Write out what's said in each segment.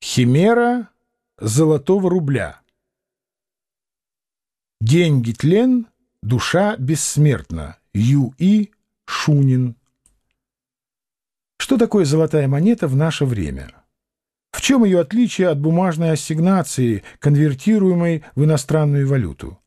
Химера золотого рубля. Деньги тлен, душа бессмертна. Ю.И. Шунин. Что такое золотая монета в наше время? В чем ее отличие от бумажной ассигнации, конвертируемой в иностранную валюту?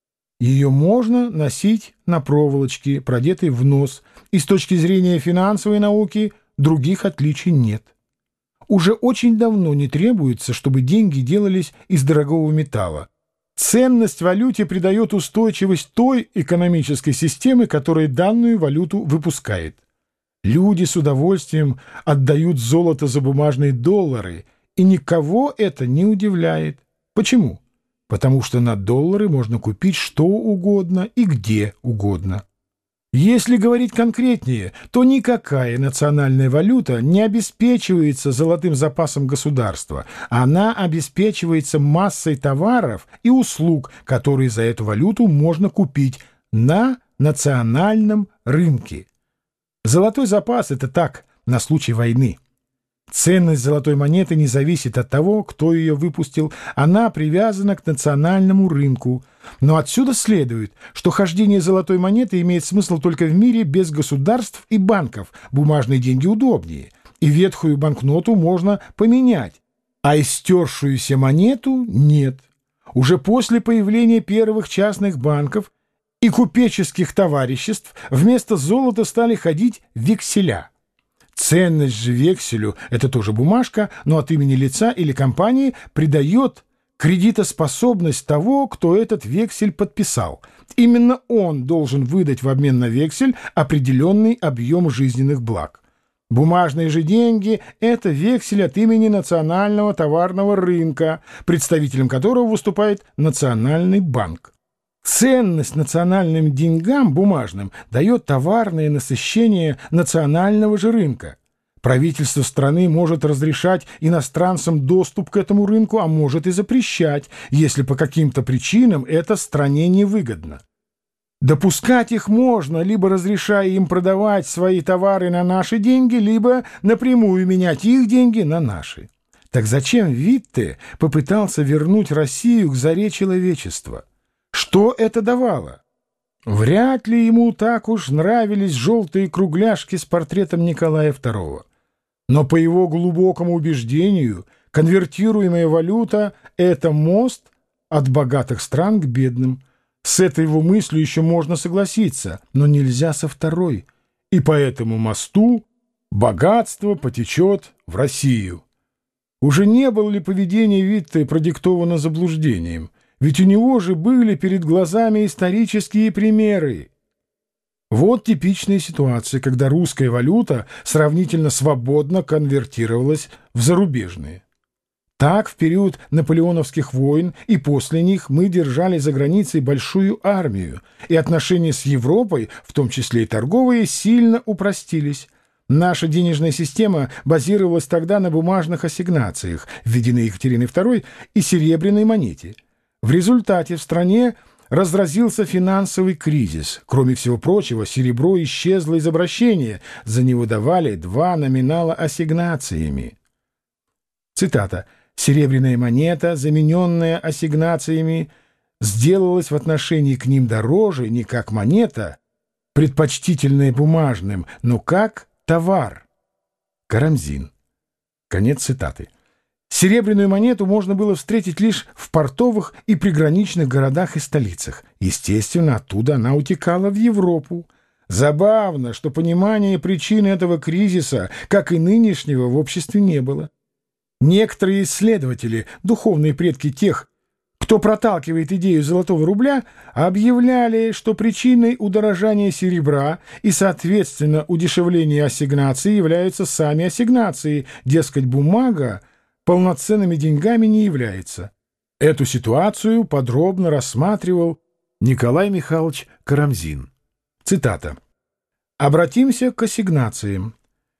Ее можно носить на проволочке, продетой в нос, и с точки зрения финансовой науки других отличий нет. Уже очень давно не требуется, чтобы деньги делались из дорогого металла. Ценность валюте придает устойчивость той экономической системы, которая данную валюту выпускает. Люди с удовольствием отдают золото за бумажные доллары, и никого это не удивляет. Почему? Потому что на доллары можно купить что угодно и где угодно. Если говорить конкретнее, то никакая национальная валюта не обеспечивается золотым запасом государства. Она обеспечивается массой товаров и услуг, которые за эту валюту можно купить на национальном рынке. Золотой запас – это так, на случай войны. Ценность золотой монеты не зависит от того, кто ее выпустил, она привязана к национальному рынку. Но отсюда следует, что хождение золотой монеты имеет смысл только в мире без государств и банков. Бумажные деньги удобнее, и ветхую банкноту можно поменять, а истершуюся монету нет. Уже после появления первых частных банков и купеческих товариществ вместо золота стали ходить векселя. Ценность же векселю – это тоже бумажка, но от имени лица или компании придает кредитоспособность того, кто этот вексель подписал. Именно он должен выдать в обмен на вексель определенный объем жизненных благ. Бумажные же деньги – это вексель от имени национального товарного рынка, представителем которого выступает Национальный банк. Ценность национальным деньгам бумажным дает товарное насыщение национального же рынка. Правительство страны может разрешать иностранцам доступ к этому рынку, а может и запрещать, если по каким-то причинам это стране невыгодно. Допускать их можно, либо разрешая им продавать свои товары на наши деньги, либо напрямую менять их деньги на наши. Так зачем Витте попытался вернуть Россию к заре человечества? Что это давало? Вряд ли ему так уж нравились желтые кругляшки с портретом Николая II. Но по его глубокому убеждению, конвертируемая валюта – это мост от богатых стран к бедным. С этой его мыслью еще можно согласиться, но нельзя со второй. И по этому мосту богатство потечет в Россию. Уже не было ли поведение Витте продиктовано заблуждением? Ведь у него же были перед глазами исторические примеры. Вот типичная ситуация, когда русская валюта сравнительно свободно конвертировалась в зарубежные. Так, в период наполеоновских войн и после них мы держали за границей большую армию, и отношения с Европой, в том числе и торговые, сильно упростились. Наша денежная система базировалась тогда на бумажных ассигнациях, введенной Екатериной II, и серебряной монете. В результате в стране разразился финансовый кризис. Кроме всего прочего, серебро исчезло из обращения, за него давали 2 номинала ассигнациями. Цитата. «Серебряная монета, замененная ассигнациями, сделалась в отношении к ним дороже не как монета, предпочтительная бумажным, но как товар». Карамзин. Конец цитаты. Серебряную монету можно было встретить лишь в портовых и приграничных городах и столицах. Естественно, оттуда она утекала в Европу. Забавно, что понимания причины этого кризиса, как и нынешнего, в обществе не было. Некоторые исследователи, духовные предки тех, кто проталкивает идею золотого рубля, объявляли, что причиной удорожания серебра и, соответственно, удешевления ассигнаций являются сами ассигнации, дескать, бумага полноценными деньгами не является. Эту ситуацию подробно рассматривал Николай Михайлович Карамзин. Цитата. «Обратимся к ассигнациям.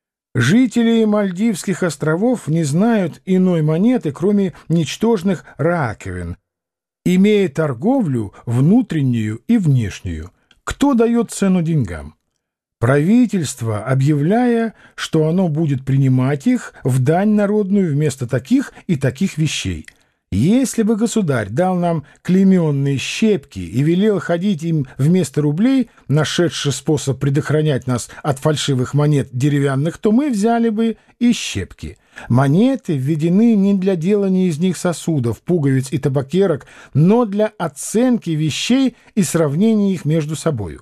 Жители Мальдивских островов не знают иной монеты, кроме ничтожных раковин, имея торговлю внутреннюю и внешнюю. Кто дает цену деньгам? правительство, объявляя, что оно будет принимать их в дань народную вместо таких и таких вещей. Если бы государь дал нам клейменные щепки и велел ходить им вместо рублей, нашедший способ предохранять нас от фальшивых монет деревянных, то мы взяли бы и щепки. Монеты введены не для делания из них сосудов, пуговиц и табакерок, но для оценки вещей и сравнения их между собою.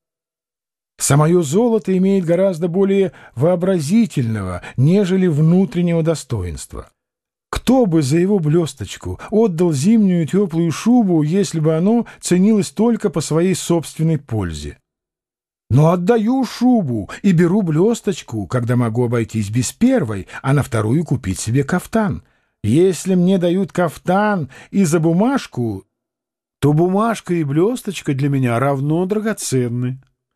Самое золото имеет гораздо более вообразительного, нежели внутреннего достоинства. Кто бы за его блесточку отдал зимнюю теплую шубу, если бы оно ценилось только по своей собственной пользе? Но отдаю шубу и беру блесточку, когда могу обойтись без первой, а на вторую купить себе кафтан. Если мне дают кафтан и за бумажку, то бумажка и блесточка для меня равно драгоценны.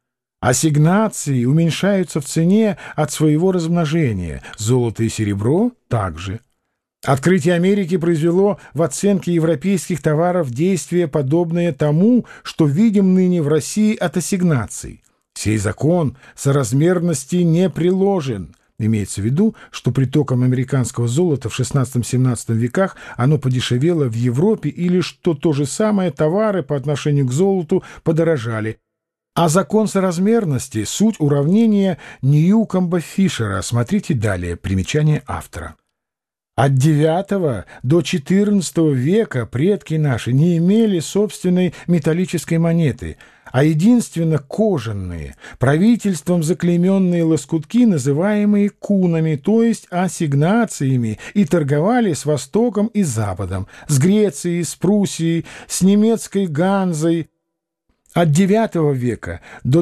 Ассигнации уменьшаются в цене от своего размножения, золото и серебро также. Открытие Америки произвело в оценке европейских товаров действие, подобное тому, что видим ныне в России от ассигнаций. Сей закон соразмерности не приложен. Имеется в виду, что притоком американского золота в XVI-XVII веках оно подешевело в Европе или, что то же самое, товары по отношению к золоту подорожали. А закон соразмерности — суть уравнения Ньюкомба-Фишера. Смотрите далее, примечание автора. От IX до XIV века предки наши не имели собственной металлической монеты, а единственно кожаные, правительством заклейменные лоскутки, называемые кунами, то есть ассигнациями, и торговали с Востоком и Западом, с Грецией, с Пруссией, с немецкой Ганзой. От IX века до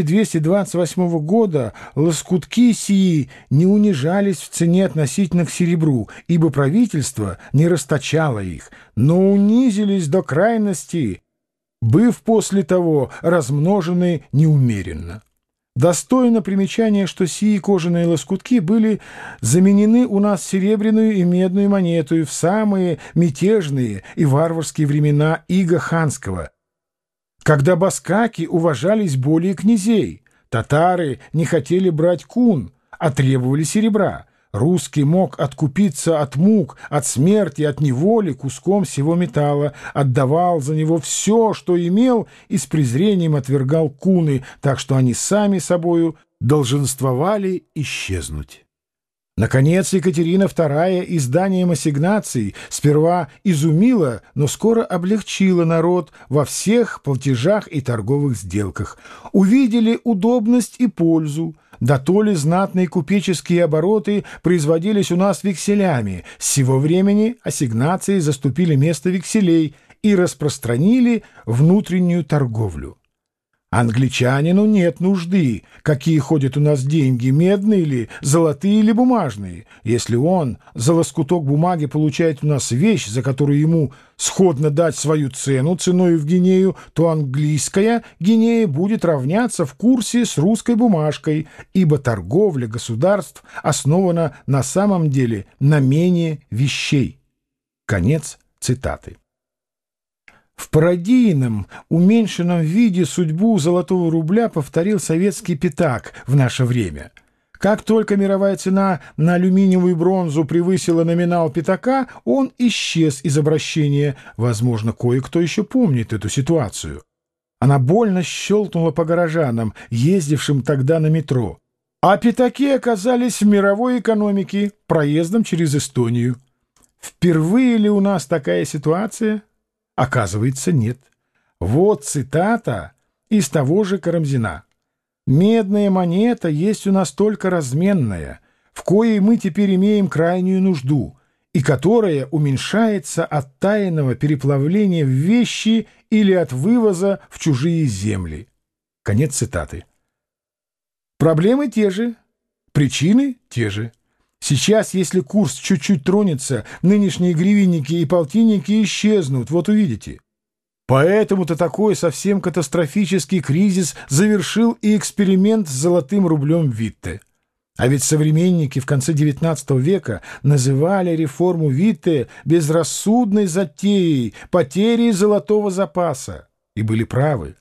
1228 года лоскутки сии не унижались в цене относительно к серебру, ибо правительство не расточало их, но унизились до крайности, быв после того размножены неумеренно. Достойно примечания, что сии кожаные лоскутки были заменены у нас серебряную и медную монету в самые мятежные и варварские времена ига ханского, когда баскаки уважались более князей. Татары не хотели брать кун, а требовали серебра. Русский мог откупиться от мук, от смерти, от неволи куском сего металла, отдавал за него все, что имел, и с презрением отвергал куны, так что они сами собою долженствовали исчезнуть. Наконец, Екатерина II изданием ассигнаций сперва изумила, но скоро облегчила народ во всех платежах и торговых сделках. Увидели удобность и пользу. Да то ли знатные купеческие обороты производились у нас векселями. С сего времени ассигнации заступили место векселей и распространили внутреннюю торговлю. Англичанину нет нужды, какие ходят у нас деньги, медные ли, золотые или бумажные. Если он за лоскуток бумаги получает у нас вещь, за которую ему сходно дать свою цену, ценою в гинею, то английская гинея будет равняться в курсе с русской бумажкой, ибо торговля государств основана на самом деле на мене вещей. Конец цитаты. В пародийном, уменьшенном виде судьбу золотого рубля повторил советский пятак в наше время. Как только мировая цена на алюминиевую бронзу превысила номинал пятака, он исчез из обращения. Возможно, кое-кто еще помнит эту ситуацию. Она больно щелкнула по горожанам, ездившим тогда на метро. А пятаки оказались в мировой экономике проездом через Эстонию. Впервые ли у нас такая ситуация? Оказывается, нет. Вот цитата из того же Карамзина. «Медная монета есть у нас только разменная, в коей мы теперь имеем крайнюю нужду, и которая уменьшается от тайного переплавления в вещи или от вывоза в чужие земли». Конец цитаты. Проблемы те же, причины те же. Сейчас, если курс чуть-чуть тронется, нынешние гривенники и полтинники исчезнут, вот увидите. Поэтому-то такой совсем катастрофический кризис завершил и эксперимент с золотым рублем Витте. А ведь современники в конце XIX века называли реформу Витте безрассудной затеей, потерей золотого запаса. И были правы.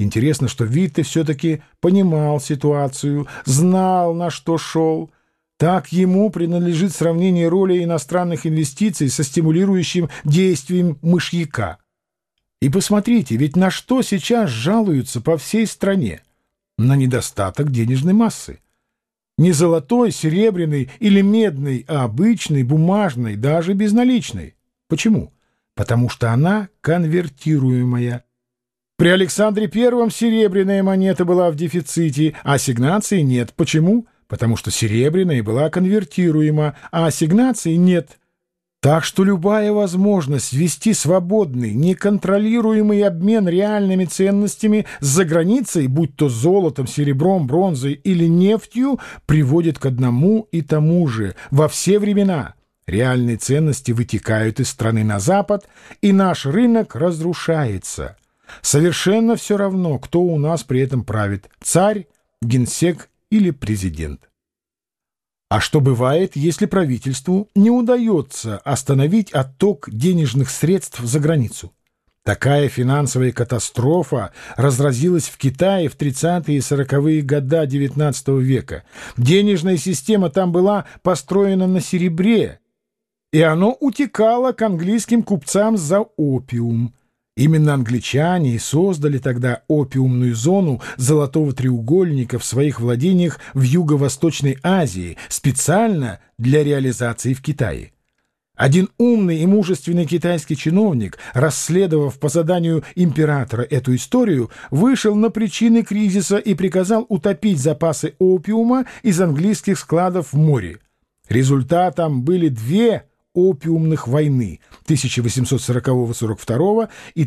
Интересно, что Витте все-таки понимал ситуацию, знал, на что шел. Так ему принадлежит сравнение роли иностранных инвестиций со стимулирующим действием мышьяка. И посмотрите, ведь на что сейчас жалуются по всей стране? На недостаток денежной массы. Не золотой, серебряной или медной, а обычной, бумажной, даже безналичной. Почему? Потому что она конвертируемая. При Александре I серебряная монета была в дефиците, а ассигнаций нет. Почему? Потому что серебряная была конвертируема, а ассигнаций нет. Так что любая возможность вести свободный, неконтролируемый обмен реальными ценностями за границей, будь то золотом, серебром, бронзой или нефтью, приводит к одному и тому же во все времена. Реальные ценности вытекают из страны на запад, и наш рынок разрушается. Совершенно все равно, кто у нас при этом правит – царь, генсек или президент. А что бывает, если правительству не удается остановить отток денежных средств за границу? Такая финансовая катастрофа разразилась в Китае в 30-е и 40-е годы XIX века. Денежная система там была построена на серебре, и оно утекало к английским купцам за опиум. Именно англичане и создали тогда опиумную зону Золотого треугольника в своих владениях в Юго-Восточной Азии специально для реализации в Китае. Один умный и мужественный китайский чиновник, расследовав по заданию императора эту историю, вышел на причины кризиса и приказал утопить запасы опиума из английских складов в море. Результатом были две опиумных войны 1840-42 и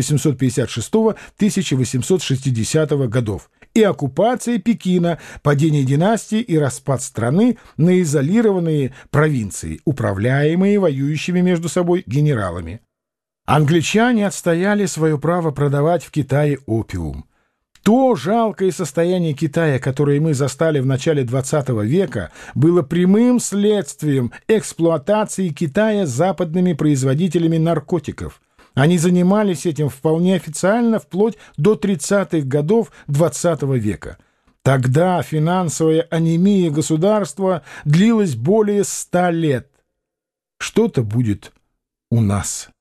1856-1860 годов и оккупация Пекина, падение династии и распад страны на изолированные провинции, управляемые воюющими между собой генералами. Англичане отстояли свое право продавать в Китае опиум. То жалкое состояние Китая, которое мы застали в начале XX века, было прямым следствием эксплуатации Китая западными производителями наркотиков. Они занимались этим вполне официально вплоть до 30-х годов XX века. Тогда финансовая анемия государства длилась более 100 лет. Что-то будет у нас.